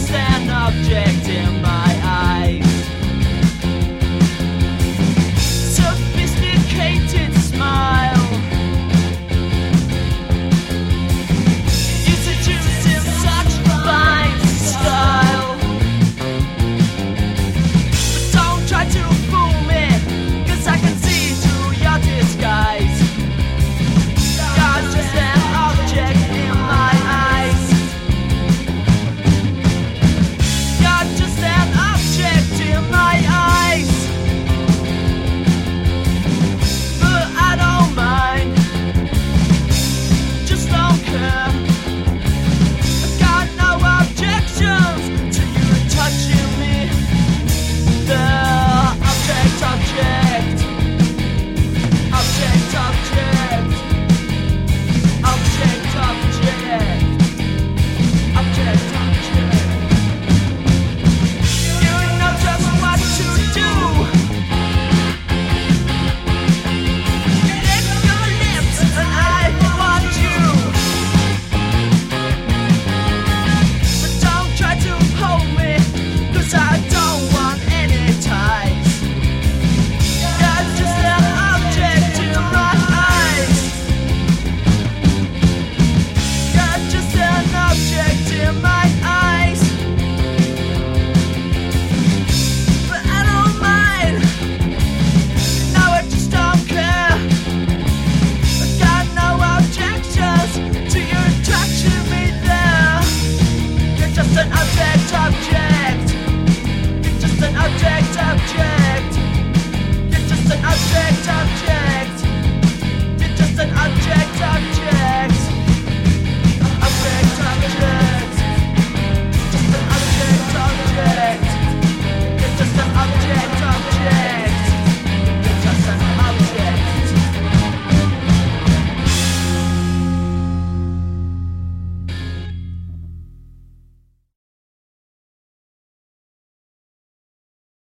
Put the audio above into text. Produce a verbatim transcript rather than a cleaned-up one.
just an object in my eyes. Sophisticated smile. You seduce in such fine style. But don't try to fool me, 'cause I can see through your disguise. You're just an object in my eyes. You're just an object in my eyes. But I don't mind, just don't care. I got no objections to you touching me. The object, object, object, object, object, object, object, object. You know just what to do. Lick your lips and I want you. But don't try to hold me, 'cause I don't want any ties. You're just an object in my eyes. You're just an object in my eyes. But I don't mind. No, I just don't care. I got no objections to you touching me there. You're just an object.